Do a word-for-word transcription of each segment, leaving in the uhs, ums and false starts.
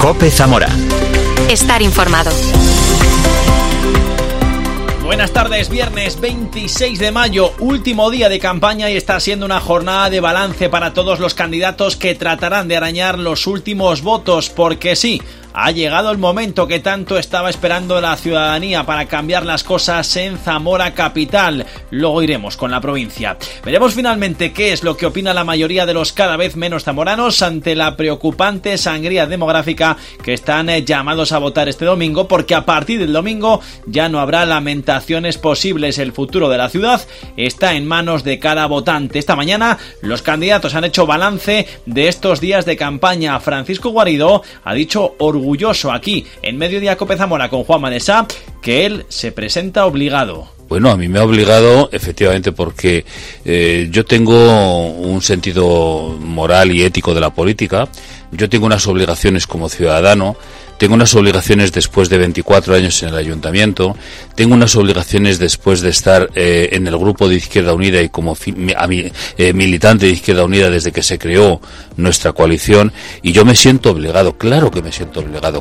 COPE Zamora. Estar informado. Buenas tardes, viernes veintiséis de mayo, último día de campaña y está siendo una jornada de balance para todos los candidatos que tratarán de arañar los últimos votos, porque sí, ha llegado el momento que tanto estaba esperando la ciudadanía para cambiar las cosas en Zamora capital. Luego iremos con la provincia. Veremos finalmente qué es lo que opina la mayoría de los cada vez menos zamoranos ante la preocupante sangría demográfica que están llamados a votar este domingo, porque a partir del domingo ya no habrá lamentaciones posibles. El futuro de la ciudad está en manos de cada votante. Esta mañana los candidatos han hecho balance de estos días de campaña. Francisco Guarido ha dicho orgulloso orgulloso aquí en Mediodía COPE Zamora con Juanma de Sá que él se presenta obligado. Bueno, a mí me ha obligado, efectivamente, porque eh, yo tengo un sentido moral y ético de la política, yo tengo unas obligaciones como ciudadano, tengo unas obligaciones después de veinticuatro años en el ayuntamiento, tengo unas obligaciones después de estar eh, en el grupo de Izquierda Unida y como fi, mi, a mi, eh, militante de Izquierda Unida desde que se creó nuestra coalición, y yo me siento obligado, claro que me siento obligado.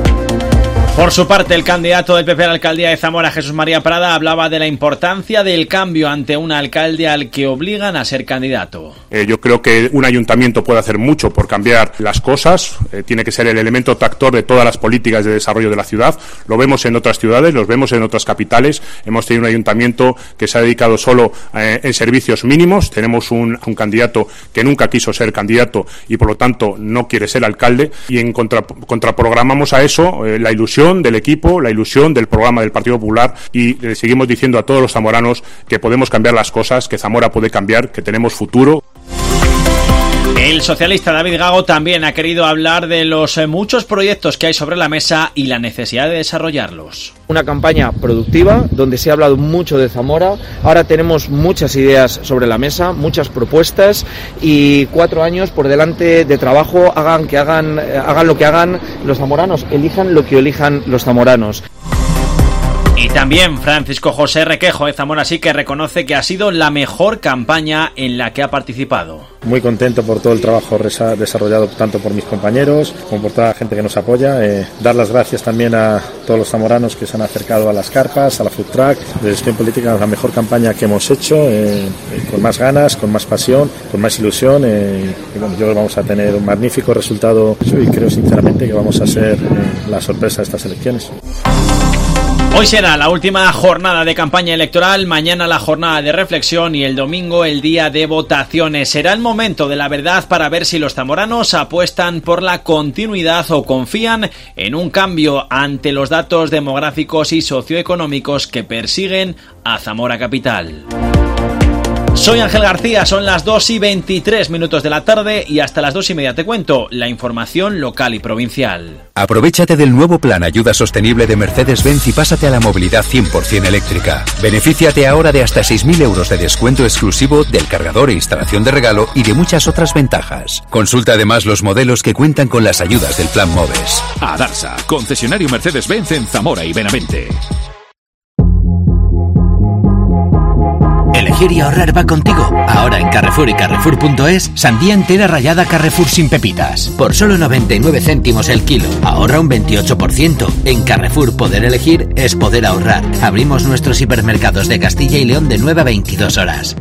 Por su parte, el candidato del P P a la alcaldía de Zamora, Jesús María Prada, hablaba de la importancia del cambio ante un alcalde al que obligan a ser candidato. Eh, yo creo que un ayuntamiento puede hacer mucho por cambiar las cosas, eh, tiene que ser el elemento tractor de todas las políticas de desarrollo de la ciudad. Lo vemos en otras ciudades, los vemos en otras capitales. Hemos tenido un ayuntamiento que se ha dedicado solo eh, en servicios mínimos. Tenemos un, un candidato que nunca quiso ser candidato y por lo tanto no quiere ser alcalde, y en contra, contraprogramamos a eso eh, la ilusión del equipo, la ilusión del programa del Partido Popular, y le seguimos diciendo a todos los zamoranos que podemos cambiar las cosas, que Zamora puede cambiar, que tenemos futuro. El socialista David Gago también ha querido hablar de los muchos proyectos que hay sobre la mesa y la necesidad de desarrollarlos. Una campaña productiva donde se ha hablado mucho de Zamora. Ahora tenemos muchas ideas sobre la mesa, muchas propuestas y cuatro años por delante de trabajo. Hagan que hagan, hagan lo que hagan los zamoranos, elijan lo que elijan los zamoranos. Y también Francisco José Requejo de Zamora sí que reconoce que ha sido la mejor campaña en la que ha participado. Muy contento por todo el trabajo desarrollado tanto por mis compañeros como por toda la gente que nos apoya. Eh, dar las gracias también a todos los zamoranos que se han acercado a las carpas, a la food truck. De gestión política, la mejor campaña que hemos hecho, eh, eh, con más ganas, con más pasión, con más ilusión. Eh, y bueno, yo creo que vamos a tener un magnífico resultado y creo sinceramente que vamos a ser eh, la sorpresa de estas elecciones. Hoy será la última jornada de campaña electoral, mañana la jornada de reflexión y el domingo el día de votaciones. Será el momento de la verdad para ver si los zamoranos apuestan por la continuidad o confían en un cambio ante los datos demográficos y socioeconómicos que persiguen a Zamora capital. Soy Ángel García, son las dos y veintitrés minutos de la tarde y hasta las dos y media te cuento la información local y provincial. Aprovéchate del nuevo plan Ayuda Sostenible de Mercedes-Benz y pásate a la movilidad cien por ciento eléctrica. Benefíciate ahora de hasta seis mil euros de descuento exclusivo del cargador e instalación de regalo y de muchas otras ventajas. Consulta además los modelos que cuentan con las ayudas del plan MOVES. Adarsa, concesionario Mercedes-Benz en Zamora y Benavente. Elegir y ahorrar va contigo. Ahora en Carrefour y Carrefour punto es, sandía entera rallada Carrefour sin pepitas. Por solo noventa y nueve céntimos el kilo. Ahorra un veintiocho por ciento. En Carrefour poder elegir es poder ahorrar. Abrimos nuestros hipermercados de Castilla y León de nueve a veintidós horas.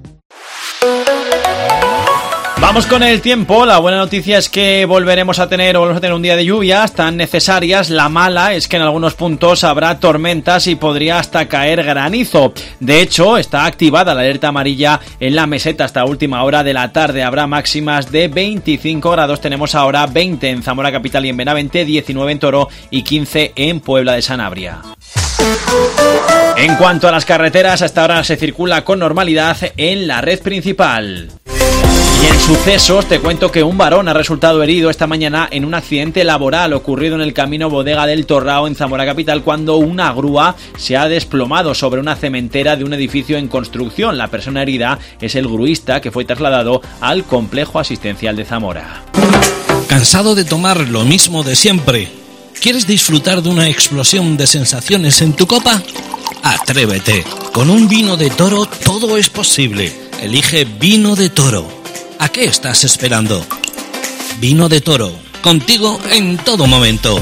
Vamos con el tiempo. La buena noticia es que volveremos a tener o volvemos a tener un día de lluvias tan necesarias. La mala es que en algunos puntos habrá tormentas y podría hasta caer granizo. De hecho, está activada la alerta amarilla en la meseta hasta última hora de la tarde. Habrá máximas de veinticinco grados. Tenemos ahora veinte en Zamora capital y en Benavente, diecinueve en Toro y quince en Puebla de Sanabria. En cuanto a las carreteras, hasta ahora se circula con normalidad en la red principal. Y en sucesos te cuento que un varón ha resultado herido esta mañana en un accidente laboral ocurrido en el camino Bodega del Torrao en Zamora capital cuando una grúa se ha desplomado sobre una cementera de un edificio en construcción. La persona herida es el gruista que fue trasladado al complejo asistencial de Zamora. ¿Cansado de tomar lo mismo de siempre? ¿Quieres disfrutar de una explosión de sensaciones en tu copa? Atrévete. Con un vino de Toro todo es posible. Elige Vino de Toro. ¿A qué estás esperando? Vino de Toro, contigo en todo momento.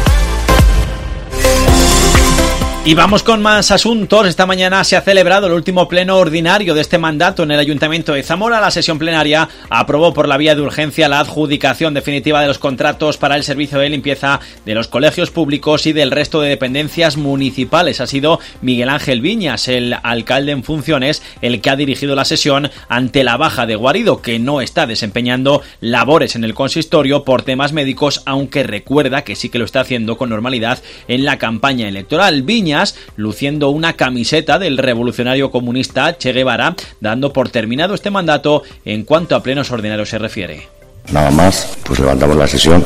Y vamos con más asuntos. Esta mañana se ha celebrado el último pleno ordinario de este mandato en el Ayuntamiento de Zamora. La sesión plenaria aprobó por la vía de urgencia la adjudicación definitiva de los contratos para el servicio de limpieza de los colegios públicos y del resto de dependencias municipales. Ha sido Miguel Ángel Viñas, el alcalde en funciones, el que ha dirigido la sesión ante la baja de Guarido, que no está desempeñando labores en el consistorio por temas médicos, aunque recuerda que sí que lo está haciendo con normalidad en la campaña electoral. Viñas, luciendo una camiseta del revolucionario comunista Che Guevara, dando por terminado este mandato en cuanto a plenos ordinarios se refiere. Nada más, pues levantamos la sesión.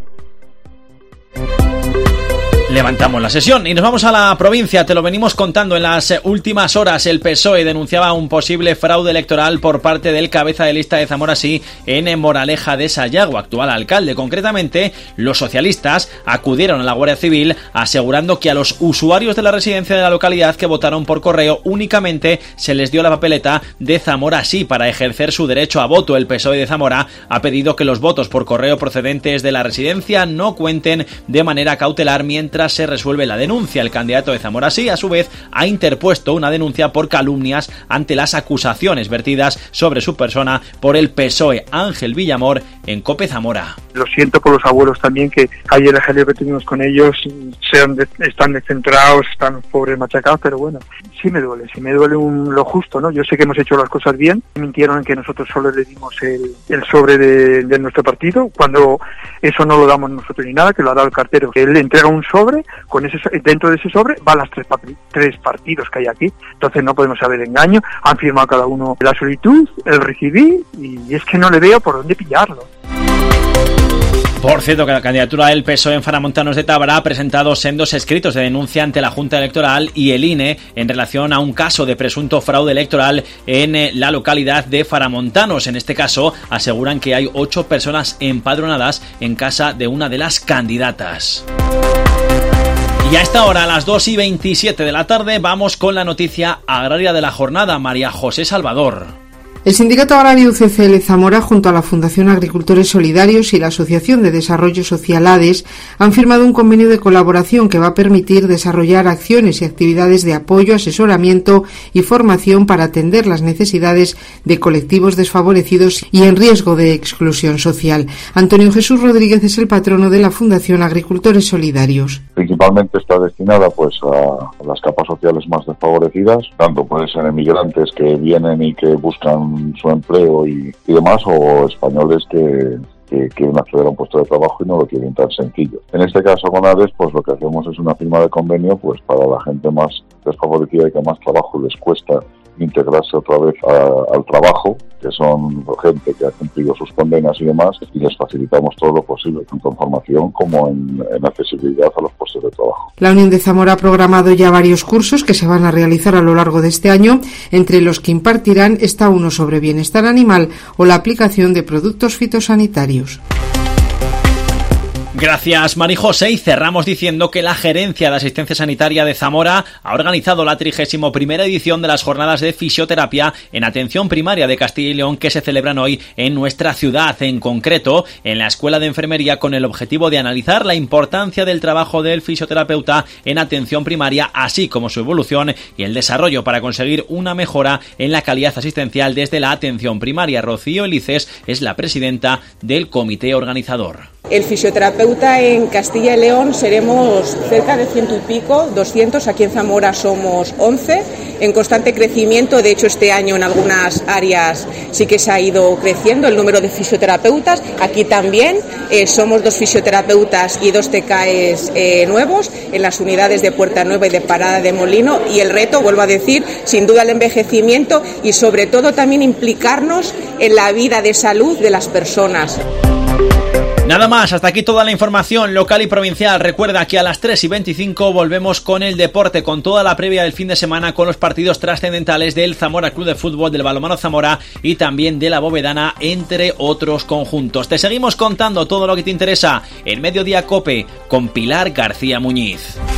Levantamos la sesión y nos vamos a la provincia. Te lo venimos contando en las últimas horas. El P S O E denunciaba un posible fraude electoral por parte del cabeza de lista de Zamora Sí en Moraleja de Sayago, actual alcalde. Concretamente, los socialistas acudieron a la Guardia Civil asegurando que a los usuarios de la residencia de la localidad que votaron por correo únicamente se les dio la papeleta de Zamora Sí para ejercer su derecho a voto. El P S O E de Zamora ha pedido que los votos por correo procedentes de la residencia no cuenten de manera cautelar mientras se resuelve la denuncia. El candidato de Zamora Sí, a su vez, ha interpuesto una denuncia por calumnias ante las acusaciones vertidas sobre su persona por el P S O E. Ángel Villamor, en COPE Zamora. Lo siento por los abuelos también, que ayer el jaleo que tuvimos con ellos, sean de, están descentrados, están pobres machacados, pero bueno, sí me duele, sí me duele un, lo justo, ¿no? Yo sé que hemos hecho las cosas bien, mintieron en que nosotros solo le dimos el, el sobre de, de nuestro partido, cuando eso no lo damos nosotros ni nada, que lo ha dado el cartero. Él le entrega un sobre, con ese dentro de ese sobre van las tres, tres partidos que hay aquí, entonces no podemos saber engaño. Han firmado cada uno la solicitud, el recibí, y es que no le veo por dónde pillarlo. Por cierto, que la candidatura del P S O E en Faramontanos de Tábara ha presentado sendos escritos de denuncia ante la Junta Electoral y el I N E en relación a un caso de presunto fraude electoral en la localidad de Faramontanos. En este caso, aseguran que hay ocho personas empadronadas en casa de una de las candidatas. Y a esta hora, a las dos y veintisiete de la tarde, vamos con la noticia agraria de la jornada. María José Salvador. El Sindicato Agrario U C C L Zamora, junto a la Fundación Agricultores Solidarios y la Asociación de Desarrollo Social A D E S, han firmado un convenio de colaboración que va a permitir desarrollar acciones y actividades de apoyo, asesoramiento y formación para atender las necesidades de colectivos desfavorecidos y en riesgo de exclusión social. Antonio Jesús Rodríguez es el patrono de la Fundación Agricultores Solidarios. Principalmente está destinada pues a las capas sociales más desfavorecidas, tanto pueden ser emigrantes que vienen y que buscan su empleo y, y demás, o españoles que, que quieren acceder a un puesto de trabajo y no lo quieren tan sencillo. En este caso con A D E S, pues lo que hacemos es una firma de convenio pues para la gente más desfavorecida y que más trabajo les cuesta integrarse otra vez a, al trabajo, que son gente que ha cumplido sus condenas y demás, y les facilitamos todo lo posible, tanto en formación como en, en accesibilidad a los puestos de trabajo. La Unión de Zamora ha programado ya varios cursos que se van a realizar a lo largo de este año. Entre los que impartirán está uno sobre bienestar animal o la aplicación de productos fitosanitarios. Gracias, Mari José, y cerramos diciendo que la Gerencia de Asistencia Sanitaria de Zamora ha organizado la trigésima primera edición de las jornadas de fisioterapia en atención primaria de Castilla y León que se celebran hoy en nuestra ciudad, en concreto en la Escuela de Enfermería, con el objetivo de analizar la importancia del trabajo del fisioterapeuta en atención primaria, así como su evolución y el desarrollo para conseguir una mejora en la calidad asistencial desde la atención primaria. Rocío Elices es la presidenta del comité organizador. El fisioterapeuta en Castilla y León seremos cerca de ciento y pico, doscientos, aquí en Zamora somos once, en constante crecimiento. De hecho, este año en algunas áreas sí que se ha ido creciendo el número de fisioterapeutas. Aquí también eh, somos dos fisioterapeutas y dos T K Es eh, nuevos en las unidades de Puerta Nueva y de Parada de Molino, y el reto, vuelvo a decir, sin duda el envejecimiento y sobre todo también implicarnos en la vida de salud de las personas. Nada más, hasta aquí toda la información local y provincial. Recuerda que a las tres y veinticinco volvemos con el deporte, con toda la previa del fin de semana, con los partidos trascendentales del Zamora Club de Fútbol, del Balonmano Zamora y también de la Bovedana, entre otros conjuntos. Te seguimos contando todo lo que te interesa en Mediodía Cope con Pilar García Muñiz.